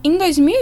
Em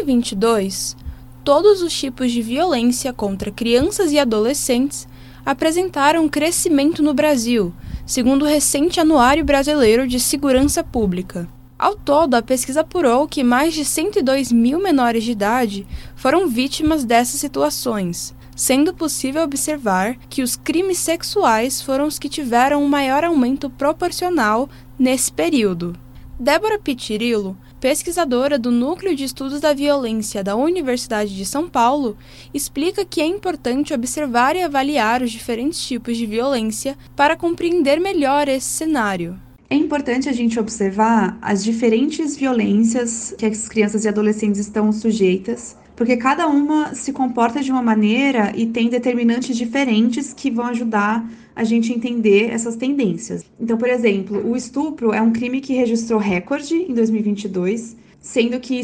2022, todos os tipos de violência contra crianças e adolescentes apresentaram um crescimento no Brasil, segundo o recente Anuário Brasileiro de Segurança Pública. Ao todo, a pesquisa apurou que mais de 102 mil menores de idade foram vítimas dessas situações, sendo possível observar que os crimes sexuais foram os que tiveram um maior aumento proporcional nesse período. Débora Pitililo, pesquisadora do Núcleo de Estudos da Violência da Universidade de São Paulo, explica que é importante observar e avaliar os diferentes tipos de violência para compreender melhor esse cenário. É importante a gente observar as diferentes violências que as crianças e adolescentes estão sujeitas, porque cada uma se comporta de uma maneira e tem determinantes diferentes que vão ajudar a gente a entender essas tendências. Então, por exemplo, o estupro é um crime que registrou recorde em 2022, sendo que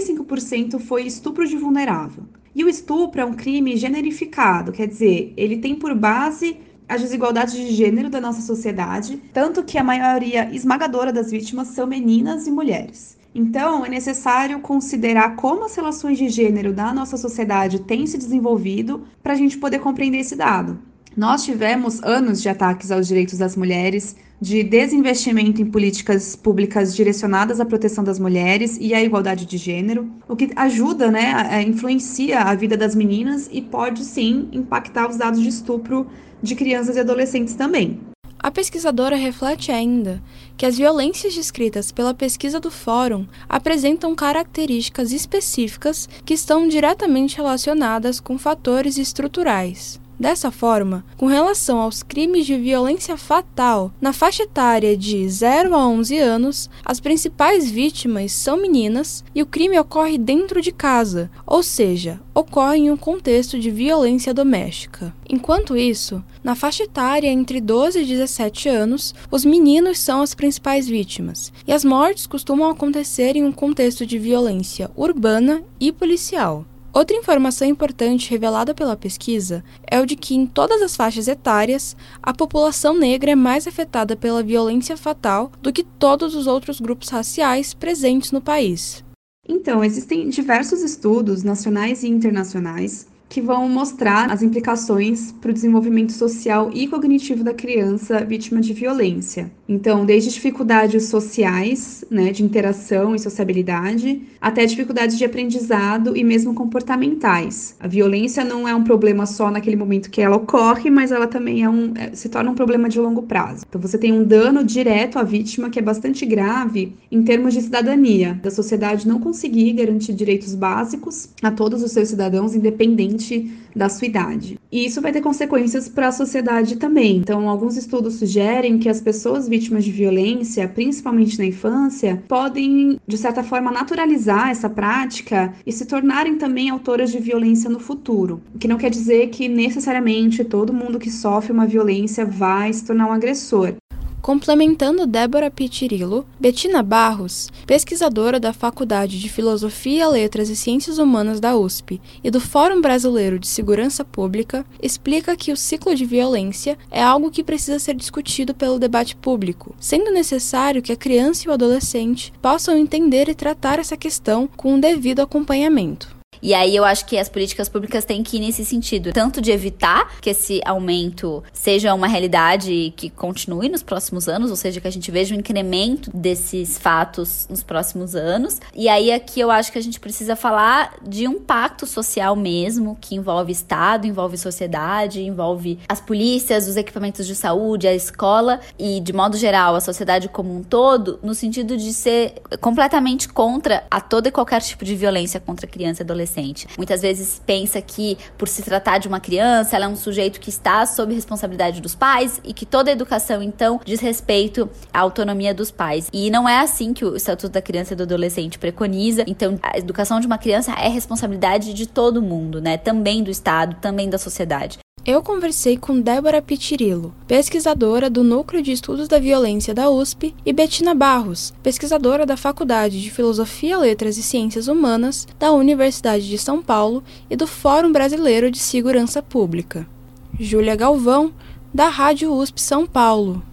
75% foi estupro de vulnerável. E o estupro é um crime generificado, quer dizer, ele tem por base as desigualdades de gênero da nossa sociedade, tanto que a maioria esmagadora das vítimas são meninas e mulheres. Então, é necessário considerar como as relações de gênero da nossa sociedade têm se desenvolvido para a gente poder compreender esse dado. Nós tivemos anos de ataques aos direitos das mulheres, de desinvestimento em políticas públicas direcionadas à proteção das mulheres e à igualdade de gênero, o que ajuda, influencia a vida das meninas e pode, sim, impactar os dados de estupro de crianças e adolescentes também. A pesquisadora reflete ainda que as violências descritas pela pesquisa do Fórum apresentam características específicas que estão diretamente relacionadas com fatores estruturais. Dessa forma, com relação aos crimes de violência fatal na faixa etária de 0 a 11 anos, as principais vítimas são meninas e o crime ocorre dentro de casa, ou seja, ocorre em um contexto de violência doméstica. Enquanto isso, na faixa etária entre 12 e 17 anos, os meninos são as principais vítimas, e as mortes costumam acontecer em um contexto de violência urbana e policial. Outra informação importante revelada pela pesquisa é o de que, em todas as faixas etárias, a população negra é mais afetada pela violência fatal do que todos os outros grupos raciais presentes no país. Então, existem diversos estudos nacionais e internacionais que vão mostrar as implicações para o desenvolvimento social e cognitivo da criança vítima de violência. Então, desde dificuldades sociais, de interação e sociabilidade, até dificuldades de aprendizado e mesmo comportamentais. A violência não é um problema só naquele momento que ela ocorre, mas ela também se torna um problema de longo prazo. Então, você tem um dano direto à vítima que é bastante grave em termos de cidadania, da sociedade não conseguir garantir direitos básicos a todos os seus cidadãos, independente da sua idade. E isso vai ter consequências para a sociedade também. Então, alguns estudos sugerem que as pessoas vítimas de violência, principalmente na infância, podem, de certa forma, naturalizar essa prática e se tornarem também autoras de violência no futuro. O que não quer dizer que, necessariamente, todo mundo que sofre uma violência vai se tornar um agressor. Complementando Débora Pitililo, Betina Barros, pesquisadora da Faculdade de Filosofia, Letras e Ciências Humanas da USP e do Fórum Brasileiro de Segurança Pública, explica que o ciclo de violência é algo que precisa ser discutido pelo debate público, sendo necessário que a criança e o adolescente possam entender e tratar essa questão com o devido acompanhamento. E aí eu acho que as políticas públicas têm que ir nesse sentido, tanto de evitar que esse aumento seja uma realidade que continue nos próximos anos, ou seja, que a gente veja um incremento desses fatos nos próximos anos. E aí aqui eu acho que a gente precisa falar de um pacto social mesmo, que envolve Estado, envolve sociedade, envolve as polícias, os equipamentos de saúde, a escola e, de modo geral, a sociedade como um todo, no sentido de ser completamente contra a todo e qualquer tipo de violência contra criança e adolescente. Muitas vezes pensa que, por se tratar de uma criança, ela é um sujeito que está sob responsabilidade dos pais e que toda a educação, então, diz respeito à autonomia dos pais. E não é assim que o Estatuto da Criança e do Adolescente preconiza. Então, a educação de uma criança é responsabilidade de todo mundo, também do Estado, também da sociedade. Eu conversei com Débora Pitililo, pesquisadora do Núcleo de Estudos da Violência da USP, e Betina Barros, pesquisadora da Faculdade de Filosofia, Letras e Ciências Humanas da Universidade de São Paulo e do Fórum Brasileiro de Segurança Pública. Júlia Galvão, da Rádio USP São Paulo.